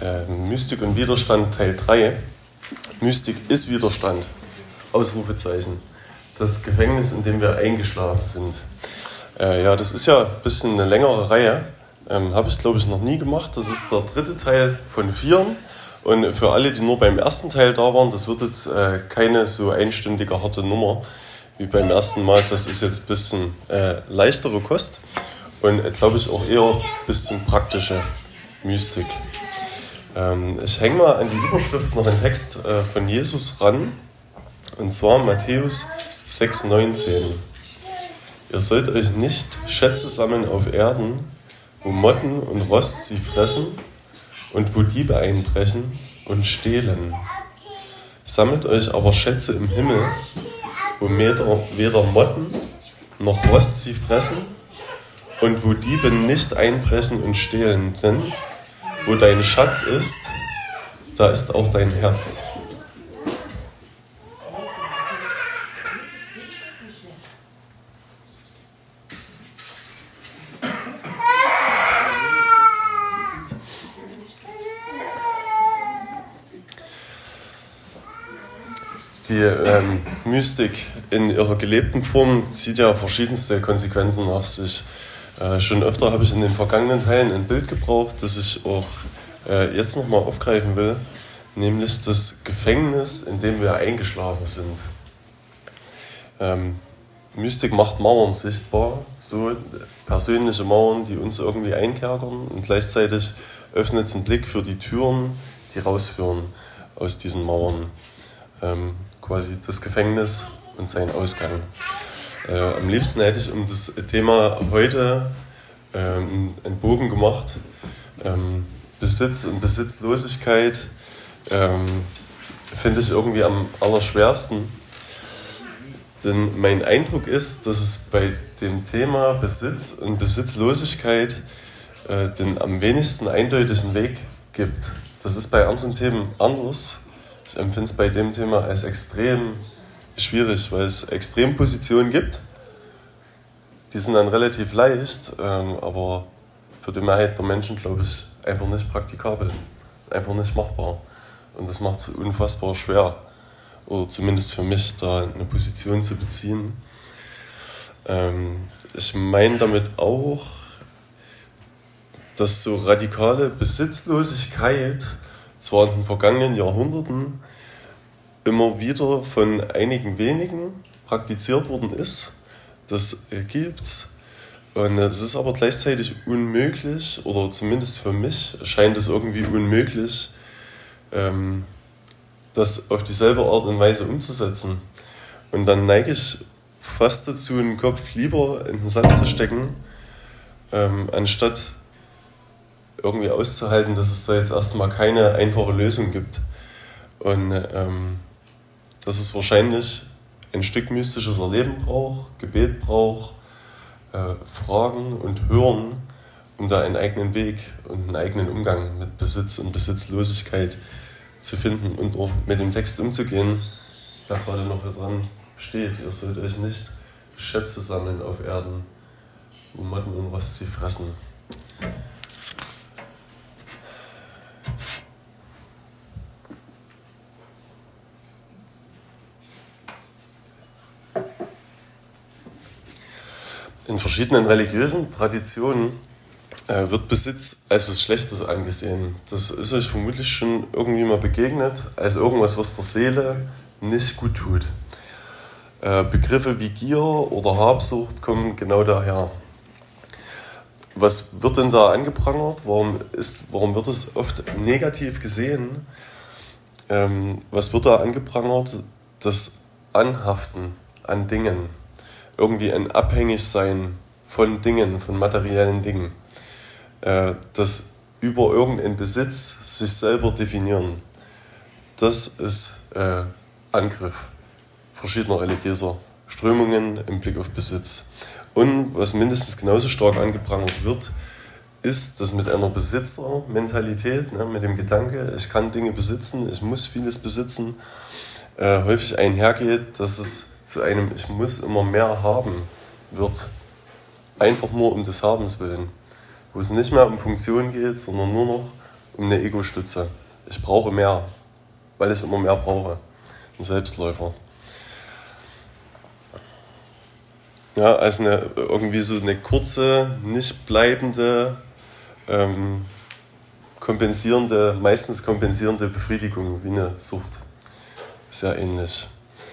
Mystik und Widerstand Teil 3. Mystik ist Widerstand. Ausrufezeichen. Das Gefängnis, in dem wir eingeschlafen sind. Das ist ja ein bisschen eine längere Reihe. Habe ich, glaube ich, noch nie gemacht. Das ist der 3. Teil von 4. Und für alle, die nur beim ersten Teil da waren, das wird jetzt keine so einstündige, harte Nummer wie beim ersten Mal. Das ist jetzt ein bisschen leichtere Kost und, glaube ich, auch eher ein bisschen praktische Mystik. Ich hänge mal an die Überschrift noch einen Text von Jesus ran, und zwar Matthäus 6,19. Ihr sollt euch nicht Schätze sammeln auf Erden, wo Motten und Rost sie fressen und wo Diebe einbrechen und stehlen. Sammelt euch aber Schätze im Himmel, wo weder Motten noch Rost sie fressen und wo Diebe nicht einbrechen und stehlen. Denn wo dein Schatz ist, da ist auch dein Herz. Die Mystik in ihrer gelebten Form zieht ja verschiedenste Konsequenzen nach sich. Schon öfter habe ich in den vergangenen Teilen ein Bild gebraucht, das ich auch jetzt nochmal aufgreifen will, nämlich das Gefängnis, in dem wir eingeschlafen sind. Mystik macht Mauern sichtbar, so persönliche Mauern, die uns irgendwie einkerkern, und gleichzeitig öffnet es einen Blick für die Türen, die rausführen aus diesen Mauern. Quasi das Gefängnis und sein Ausgang. Am liebsten hätte ich um das Thema heute einen Bogen gemacht. Besitz und Besitzlosigkeit finde ich irgendwie am allerschwersten. Denn mein Eindruck ist, dass es bei dem Thema Besitz und Besitzlosigkeit den am wenigsten eindeutigen Weg gibt. Das ist bei anderen Themen anders. Ich empfinde es bei dem Thema als extrem schwierig, weil es Extrempositionen gibt. Die sind dann relativ leicht, aber für die Mehrheit der Menschen, glaube ich, einfach nicht praktikabel, einfach nicht machbar. Und das macht es unfassbar schwer, oder zumindest für mich, da eine Position zu beziehen. Ich meine damit auch, dass so radikale Besitzlosigkeit zwar in den vergangenen Jahrhunderten immer wieder von einigen wenigen praktiziert worden ist. Das gibt's. Und es ist aber gleichzeitig unmöglich, oder zumindest für mich scheint es irgendwie unmöglich, das auf dieselbe Art und Weise umzusetzen. Und dann neige ich fast dazu, den Kopf lieber in den Sand zu stecken, anstatt irgendwie auszuhalten, dass es da jetzt erstmal keine einfache Lösung gibt. Und dass es wahrscheinlich ein Stück mystisches Erleben braucht, Gebet braucht, Fragen und Hören, um da einen eigenen Weg und einen eigenen Umgang mit Besitz und Besitzlosigkeit zu finden und auch mit dem Text umzugehen, der gerade noch hier dran steht. Ihr sollt euch nicht Schätze sammeln auf Erden, wo Motten und Rost sie fressen. In verschiedenen religiösen Traditionen wird Besitz als was Schlechtes angesehen. Das ist euch vermutlich schon irgendwie mal begegnet, als irgendwas, was der Seele nicht gut tut. Begriffe wie Gier oder Habsucht kommen genau daher. Was wird denn da angeprangert? Warum wird es oft negativ gesehen? Was wird da angeprangert? Das Anhaften an Dingen. Irgendwie ein Abhängigsein von Dingen, von materiellen Dingen. Das über irgendeinen Besitz sich selber definieren. Das ist Angriff verschiedener religiöser Strömungen im Blick auf Besitz. Und was mindestens genauso stark angeprangert wird, ist, dass mit einer Besitzermentalität, mit dem Gedanke, ich kann Dinge besitzen, ich muss vieles besitzen, häufig einhergeht, dass es zu einem Ich muss immer mehr haben wird. Einfach nur um des Habens willen. Wo es nicht mehr um Funktion geht, sondern nur noch um eine Ego-Stütze. Ich brauche mehr, weil ich immer mehr brauche. Ein Selbstläufer. Ja, also irgendwie so eine kurze, nicht bleibende, meistens kompensierende Befriedigung, wie eine Sucht. Sehr ähnlich.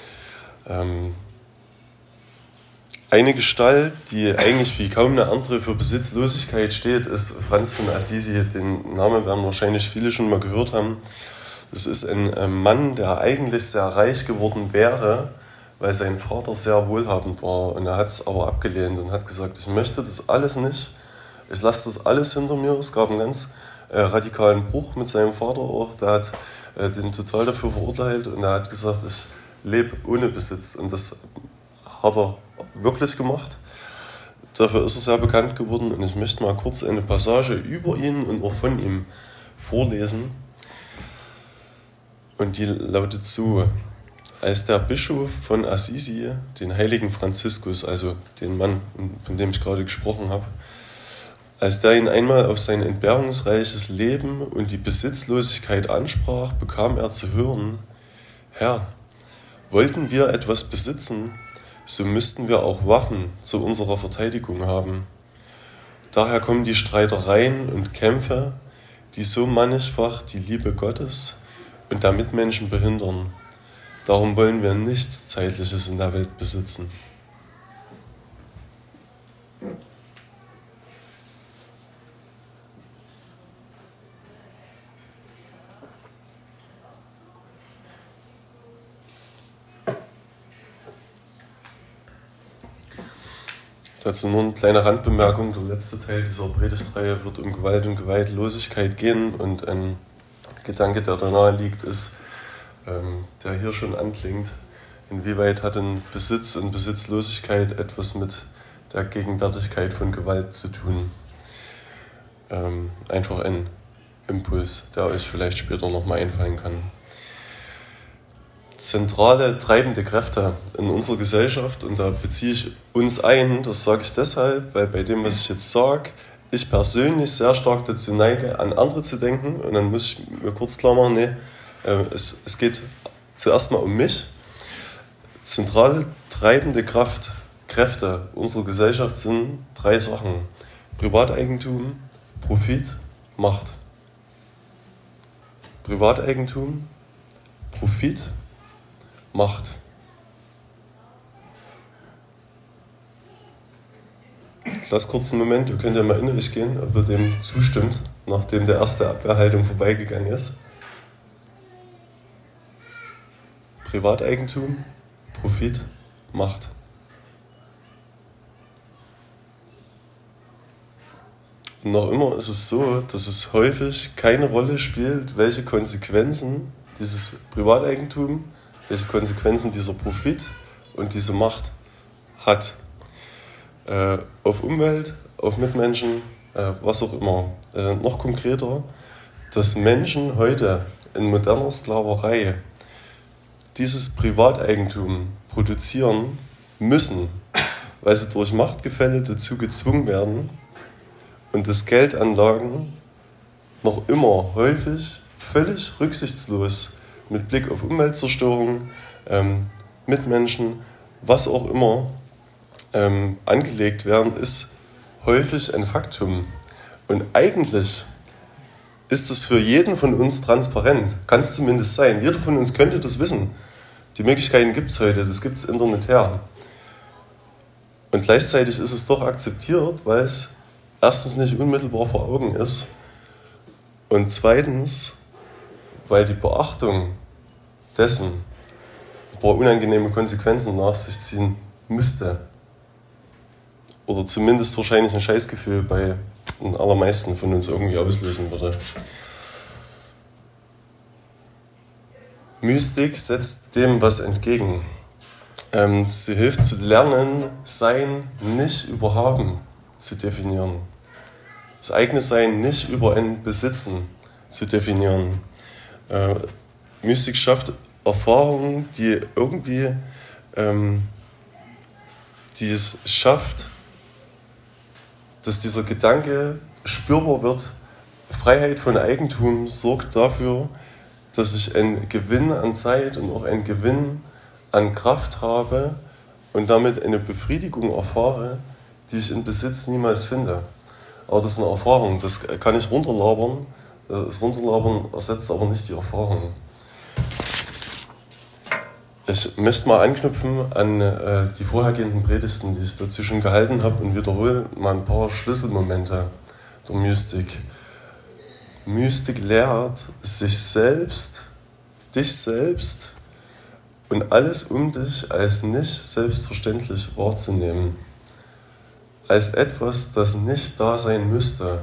Eine Gestalt, die eigentlich wie kaum eine andere für Besitzlosigkeit steht, ist Franz von Assisi. Den Namen werden wahrscheinlich viele schon mal gehört haben. Das ist ein Mann, der eigentlich sehr reich geworden wäre, weil sein Vater sehr wohlhabend war. Und er hat es aber abgelehnt und hat gesagt, ich möchte das alles nicht. Ich lasse das alles hinter mir. Es gab einen ganz radikalen Bruch mit seinem Vater auch. Der hat den total dafür verurteilt und er hat gesagt, ich lebe ohne Besitz. Und das hat er wirklich gemacht. Dafür ist er sehr bekannt geworden und ich möchte mal kurz eine Passage über ihn und auch von ihm vorlesen. Und die lautet so: Als der Bischof von Assisi den heiligen Franziskus, also den Mann, von dem ich gerade gesprochen habe, als der ihn einmal auf sein entbehrungsreiches Leben und die Besitzlosigkeit ansprach, bekam er zu hören: Herr, wollten wir etwas besitzen, so müssten wir auch Waffen zu unserer Verteidigung haben. Daher kommen die Streitereien und Kämpfe, die so mannigfach die Liebe Gottes und der Mitmenschen behindern. Darum wollen wir nichts Zeitliches in der Welt besitzen. Dazu nur eine kleine Randbemerkung. Der letzte Teil dieser Predigtreihe wird um Gewalt und Gewaltlosigkeit gehen und ein Gedanke, der da nahe liegt, ist, der hier schon anklingt: Inwieweit hat denn Besitz und Besitzlosigkeit etwas mit der Gegenwärtigkeit von Gewalt zu tun? Einfach ein Impuls, der euch vielleicht später nochmal einfallen kann. Zentrale treibende Kräfte in unserer Gesellschaft, und da beziehe ich uns ein, das sage ich deshalb, weil bei dem, was ich jetzt sage, ich persönlich sehr stark dazu neige, an andere zu denken, und dann muss ich mir kurz klar machen, es geht zuerst mal um mich. Zentrale treibende Kräfte unserer Gesellschaft sind 3 Sachen: Privateigentum, Profit, Macht. Privateigentum, Profit, Macht. Lass kurz einen Moment, ihr könnt ja mal in euch gehen, ob ihr dem zustimmt, nachdem der erste Abwehrhaltung vorbeigegangen ist. Privateigentum, Profit, Macht. Und noch immer ist es so, dass es häufig keine Rolle spielt, welche Konsequenzen dieses Privateigentum, welche Konsequenzen dieser Profit und diese Macht hat. Auf Umwelt, auf Mitmenschen, was auch immer. Noch konkreter, dass Menschen heute in moderner Sklaverei dieses Privateigentum produzieren müssen, weil sie durch Machtgefälle dazu gezwungen werden und dass Geldanlagen noch immer häufig völlig rücksichtslos mit Blick auf Umweltzerstörung, Mitmenschen, was auch immer, angelegt werden, ist häufig ein Faktum. Und eigentlich ist es für jeden von uns transparent, kann es zumindest sein. Jeder von uns könnte das wissen. Die Möglichkeiten gibt es heute, das gibt es internetär. Und gleichzeitig ist es doch akzeptiert, weil es erstens nicht unmittelbar vor Augen ist und zweitens, weil die Beachtung dessen ein paar unangenehme Konsequenzen nach sich ziehen müsste. Oder zumindest wahrscheinlich ein Scheißgefühl bei den allermeisten von uns irgendwie auslösen würde. Mystik setzt dem was entgegen. Sie hilft zu lernen, Sein nicht über Haben zu definieren. Das eigene Sein nicht über ein Besitzen zu definieren. Mystik schafft Erfahrungen, die irgendwie die es schafft, dass dieser Gedanke spürbar wird, Freiheit von Eigentum sorgt dafür, dass ich einen Gewinn an Zeit und auch einen Gewinn an Kraft habe und damit eine Befriedigung erfahre, die ich in Besitz niemals finde. Aber das ist eine Erfahrung, das kann ich runterlabern. Das Runterlabern ersetzt aber nicht die Erfahrung. Ich möchte mal anknüpfen an die vorhergehenden Predigten, die ich dazu schon gehalten habe, und wiederhole mal ein paar Schlüsselmomente der Mystik. Mystik lehrt, sich selbst, dich selbst und alles um dich als nicht selbstverständlich wahrzunehmen. Als etwas, das nicht da sein müsste.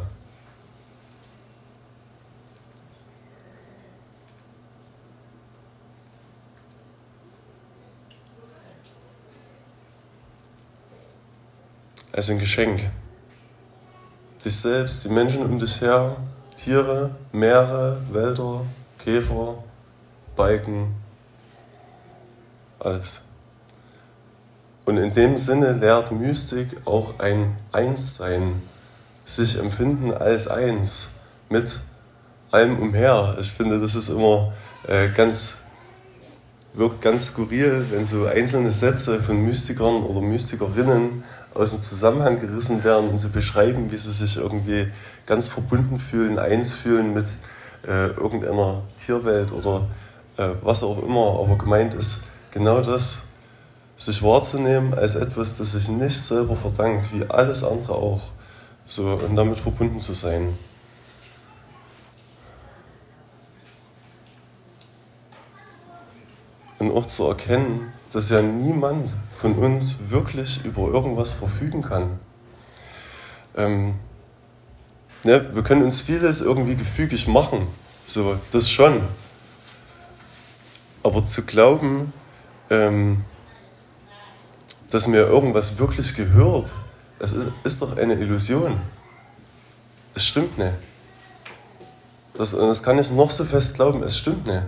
Als ein Geschenk. Dich selbst, die Menschen um dich her, Tiere, Meere, Wälder, Käfer, Balken, alles. Und in dem Sinne lehrt Mystik auch ein Einssein, sich empfinden als eins, mit allem umher. Ich finde, das ist immer wirkt ganz skurril, wenn so einzelne Sätze von Mystikern oder Mystikerinnen aus dem Zusammenhang gerissen werden und sie beschreiben, wie sie sich irgendwie ganz verbunden fühlen, eins fühlen mit irgendeiner Tierwelt oder was auch immer. Aber gemeint ist genau das, sich wahrzunehmen als etwas, das sich nicht selber verdankt, wie alles andere auch, so, und damit verbunden zu sein. Und auch zu erkennen, dass ja niemand von uns wirklich über irgendwas verfügen kann. Wir können uns vieles irgendwie gefügig machen, so, das schon. Aber zu glauben, dass mir irgendwas wirklich gehört, das ist doch eine Illusion. Es stimmt nicht. Das kann ich noch so fest glauben, es stimmt nicht.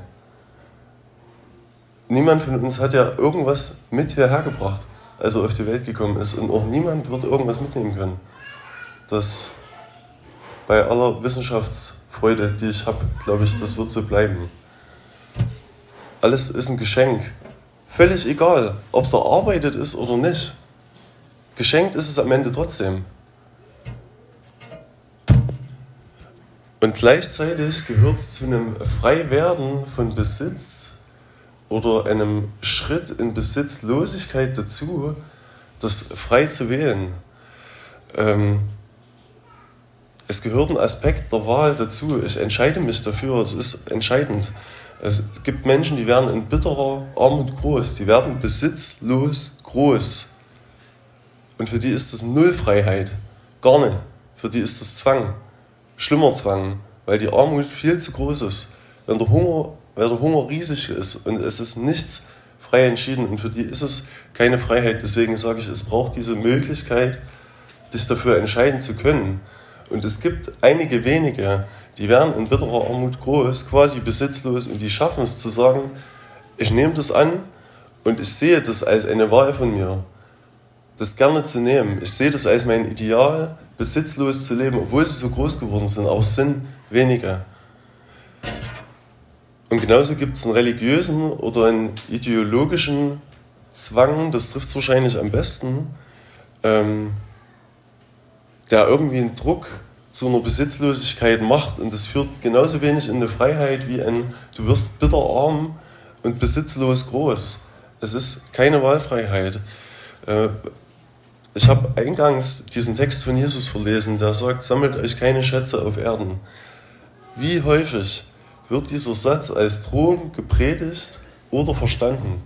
Niemand von uns hat ja irgendwas mit hierher gebracht, als er auf die Welt gekommen ist. Und auch niemand wird irgendwas mitnehmen können. Das bei aller Wissenschaftsfreude, die ich habe, glaube ich, das wird so bleiben. Alles ist ein Geschenk. Völlig egal, ob es erarbeitet ist oder nicht. Geschenkt ist es am Ende trotzdem. Und gleichzeitig gehört es zu einem Freiwerden von Besitz oder einem Schritt in Besitzlosigkeit dazu, das frei zu wählen. Es gehört ein Aspekt der Wahl dazu. Ich entscheide mich dafür, es ist entscheidend. Es gibt Menschen, die werden in bitterer Armut groß, die werden besitzlos groß. Und für die ist das null Freiheit, gar nicht. Für die ist das Zwang, schlimmer Zwang, weil die Armut viel zu groß ist. Weil der Hunger riesig ist und es ist nichts frei entschieden und für die ist es keine Freiheit. Deswegen sage ich, es braucht diese Möglichkeit, dich dafür entscheiden zu können. Und es gibt einige wenige, die werden in bitterer Armut groß, quasi besitzlos, und die schaffen es zu sagen, ich nehme das an und ich sehe das als eine Wahl von mir, das gerne zu nehmen. Ich sehe das als mein Ideal, besitzlos zu leben, obwohl sie so groß geworden sind, aber es sind wenige. Und genauso gibt es einen religiösen oder einen ideologischen Zwang, das trifft es wahrscheinlich am besten, der irgendwie einen Druck zu einer Besitzlosigkeit macht, und das führt genauso wenig in eine Freiheit wie du wirst bitterarm und besitzlos groß. Es ist keine Wahlfreiheit. Ich habe eingangs diesen Text von Jesus verlesen, der sagt, sammelt euch keine Schätze auf Erden. Wie häufig wird dieser Satz als Drohung gepredigt oder verstanden?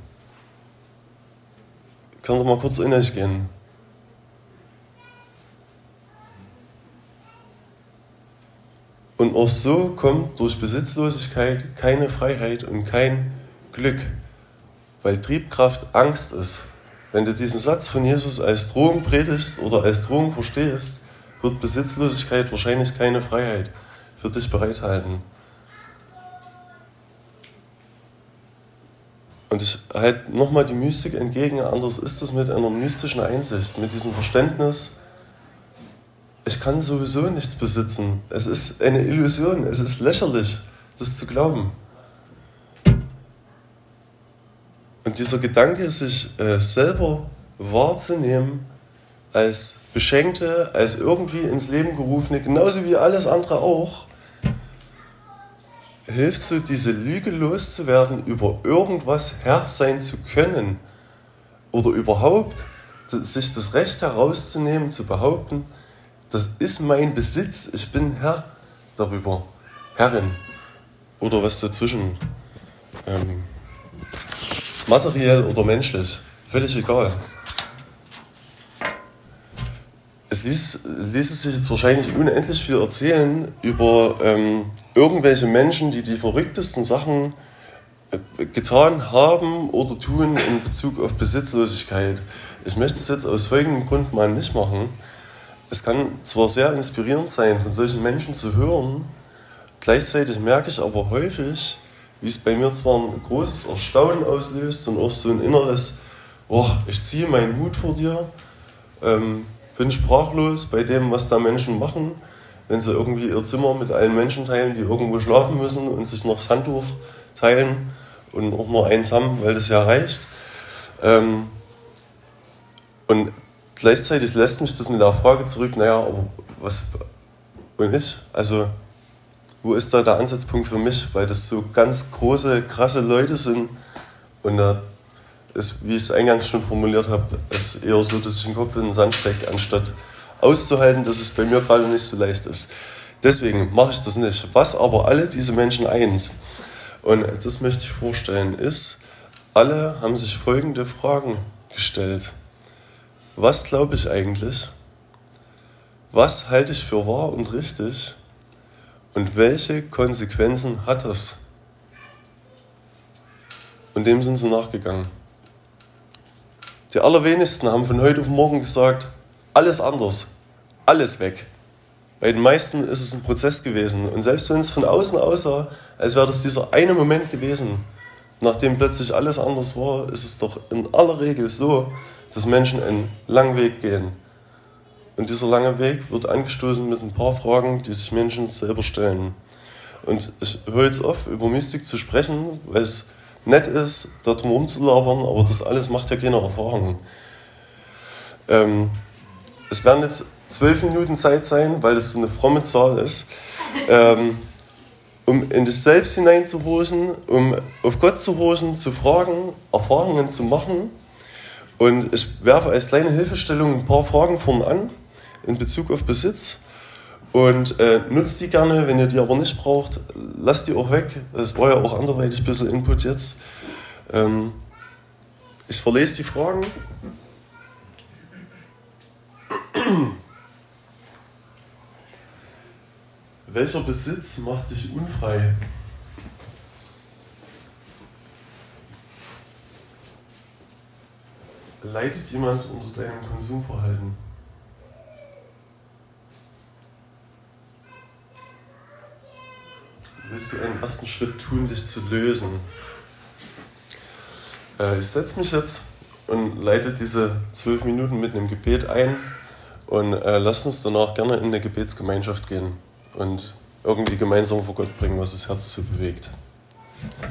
Kann doch mal kurz in euch gehen. Und auch so kommt durch Besitzlosigkeit keine Freiheit und kein Glück, weil Triebkraft Angst ist. Wenn du diesen Satz von Jesus als Drohung predigst oder als Drohung verstehst, wird Besitzlosigkeit wahrscheinlich keine Freiheit für dich bereithalten. Und ich halte nochmal die Mystik entgegen, anders ist es mit einer mystischen Einsicht, mit diesem Verständnis, ich kann sowieso nichts besitzen. Es ist eine Illusion, es ist lächerlich, das zu glauben. Und dieser Gedanke, sich selber wahrzunehmen als Beschenkte, als irgendwie ins Leben gerufene, genauso wie alles andere auch, hilft so, diese Lüge loszuwerden, über irgendwas Herr sein zu können oder überhaupt sich das Recht herauszunehmen, zu behaupten, das ist mein Besitz, ich bin Herr darüber, Herrin oder was dazwischen, materiell oder menschlich, völlig egal. Es ließe sich jetzt wahrscheinlich unendlich viel erzählen über irgendwelche Menschen, die verrücktesten Sachen getan haben oder tun in Bezug auf Besitzlosigkeit. Ich möchte es jetzt aus folgendem Grund mal nicht machen. Es kann zwar sehr inspirierend sein, von solchen Menschen zu hören, gleichzeitig merke ich aber häufig, wie es bei mir zwar ein großes Erstaunen auslöst und auch so ein inneres, ich ziehe meinen Hut vor dir, bin sprachlos bei dem, was da Menschen machen, wenn sie irgendwie ihr Zimmer mit allen Menschen teilen, die irgendwo schlafen müssen und sich noch das Handtuch teilen und auch nur eins haben, weil das ja reicht. Und gleichzeitig lässt mich das mit der Frage zurück, aber was und ich? Also, wo ist da der Ansatzpunkt für mich? Weil das so ganz große, krasse Leute sind und da ist, wie ich es eingangs schon formuliert habe, ist eher so, dass ich den Kopf in den Sand stecke, anstatt auszuhalten, dass es bei mir gerade nicht so leicht ist. Deswegen mache ich das nicht. Was aber alle diese Menschen eint, und das möchte ich vorstellen, ist, alle haben sich folgende Fragen gestellt. Was glaube ich eigentlich? Was halte ich für wahr und richtig? Und welche Konsequenzen hat das? Und dem sind sie nachgegangen. Die allerwenigsten haben von heute auf morgen gesagt, alles anders, alles weg. Bei den meisten ist es ein Prozess gewesen. Und selbst wenn es von außen aussah, als wäre das dieser eine Moment gewesen, nachdem plötzlich alles anders war, ist es doch in aller Regel so, dass Menschen einen langen Weg gehen. Und dieser lange Weg wird angestoßen mit ein paar Fragen, die sich Menschen selber stellen. Und ich höre jetzt auf, über Mystik zu sprechen, weil es nett ist, da drum rumzulabern, aber das alles macht ja keine Erfahrung. Es werden jetzt 12 Minuten Zeit sein, weil es so eine fromme Zahl ist, um in dich selbst hineinzuhorchen, um auf Gott zu horchen, zu fragen, Erfahrungen zu machen. Und ich werfe als kleine Hilfestellung ein paar Fragen vorne an in Bezug auf Besitz. Und nutzt die gerne, wenn ihr die aber nicht braucht, lasst die auch weg. Es war ja auch anderweitig ein bisschen Input jetzt. Ich verlese die Fragen. Welcher Besitz macht dich unfrei? Leidet jemand unter deinem Konsumverhalten? Willst du einen ersten Schritt tun, dich zu lösen? Ich setze mich jetzt und leite diese 12 Minuten mit einem Gebet ein und lasst uns danach gerne in eine Gebetsgemeinschaft gehen und irgendwie gemeinsam vor Gott bringen, was das Herz so bewegt.